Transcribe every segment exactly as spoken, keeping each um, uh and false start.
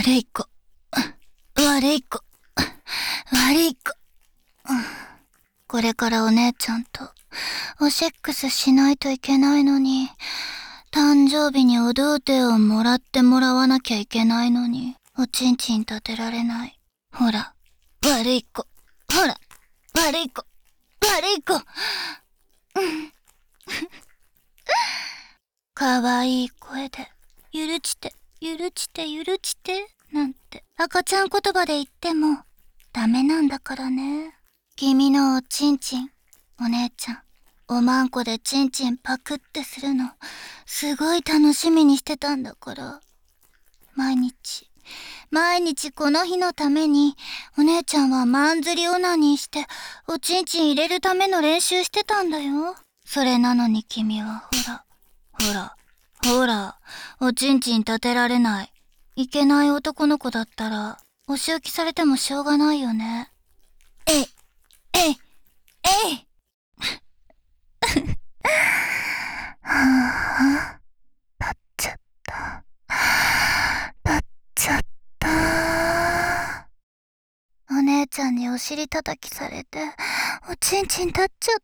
悪い子。悪い子。悪い子。これからお姉ちゃんとおセックスしないといけないのに、誕生日にお童貞をもらってもらわなきゃいけないのに、おちんちん立てられない。ほら、悪い子。ほら、悪い子。悪い子。かわいい声で、ゆるちて、ゆるちて、ゆるちて、なんて赤ちゃん言葉で言ってもダメなんだからね。君のおちんちん、お姉ちゃん、おまんこでちんちんパクってするの、すごい楽しみにしてたんだから。毎日、毎日この日のために、お姉ちゃんはマンズリオナニーして、おちんちん入れるための練習してたんだよ。それなのに君は、ほら、ほら、ほら、おちんちん立てられない。いけない男の子だったら、お仕置きされてもしょうがないよね。えい、えい、えいはぁ、立っちゃった。立っちゃった。お姉ちゃんにお尻叩きされて、おちんちん立っちゃった。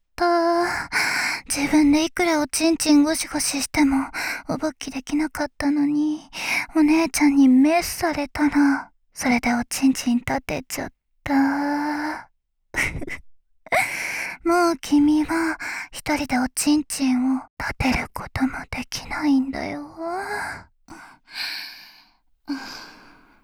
自分でいくらおちんちんゴシゴシしても、お勃起できなかったのに、お姉ちゃんにメスされたら、それでおちんちん立てちゃった。もう君は一人でおちんちんを立てることもできないんだよ。